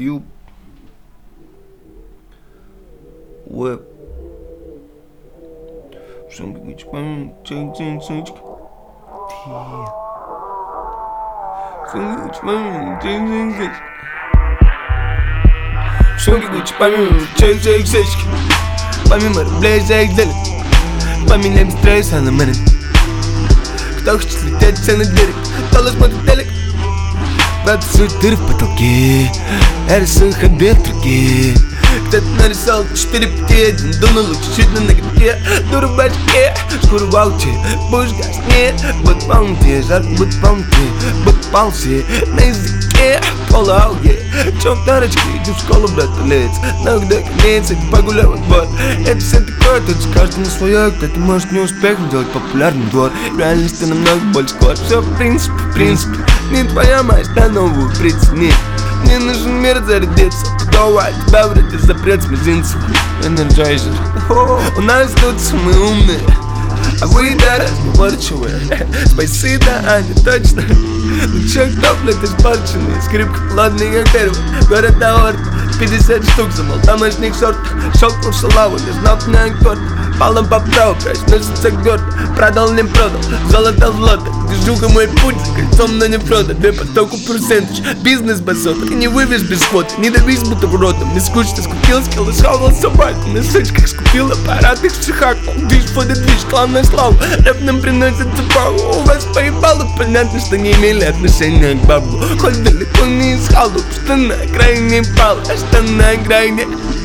Юп. Уэб. Шумки Гуччи память, чик-чик, сучка. Шумки Гуччи память, чик-чик, сучка. Шумки Гуччи память, чик-чик, сучка. Помимо рублей за их дали. Поменяем стресс, а на мене. Кто хочет лететь, все на берег. Кто смотрит телек. Брат, суть дыры в потолке. Я рисую ходы в руке. Кто-то нарисовал 4 пути, один дунул, чуть-чуть на ноготке. Дура в башке, шкуру в ауте, будешь гаснее. Будь паунте, жарко будь паунте, будь паунте на языке. Полауе, чё тарочки, иди в школу, брат, лец. Ногда конец, иди погуляй во двор. Это все такое, тут каждому свое. Кто-то может не успехом делать популярный двор. В реальности намного больше скоро. Все в принципе, не твоя мать, да новую прицени. Мне нужен мир зарядиться. Давай, тебя вроде запрет с мизинцем. Энерджайзер. У нас тут мы умные, а вы, да, разговорчивые. Спайсы, да, они точно. Ну чё, кто, блядь, испорченный? Скрипка плотная, как первый. Город аорт, 50 штук замол, домашних шортах. Щелкнул шалаву, не знал мне аккорд. Палом поправ, проснусь гордо. Продал, не продал, золото в лото. Движуха мой путь за кольцом, но не прода. 2 потоку персентаж, бизнес базот. И не вывез без фото, не добись будто в ротом. Мне скучно, скупил скилл и схавал собаку. На сучках скупил аппарат, их всехакнул. Движ, фото, движ, главное славу. Рэп нам приносит запаху. У вас поебало, понятно, что не имели отношения к баблу. Хоть далеко не из халу, что на окраине пал, а что на окраине.